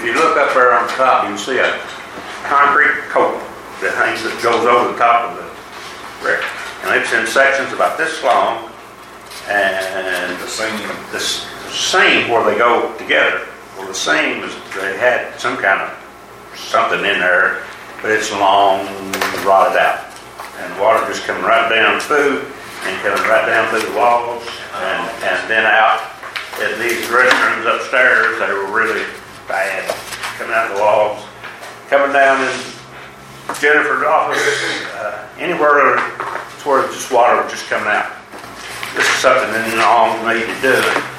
if you look up there on top, you can see a concrete coat that hangs, that goes over the top of the brick. And it's in sections about this long, and the seam where they go together. Well, the seam is, they had some kind of something in there, but it's long, rotted out. And water just coming right down through, and coming right down through the walls, and then out at these restrooms upstairs. They were really bad, coming out of the walls, coming down in Jennifer's office, anywhere where just water was just coming out. This is something that all needed doing.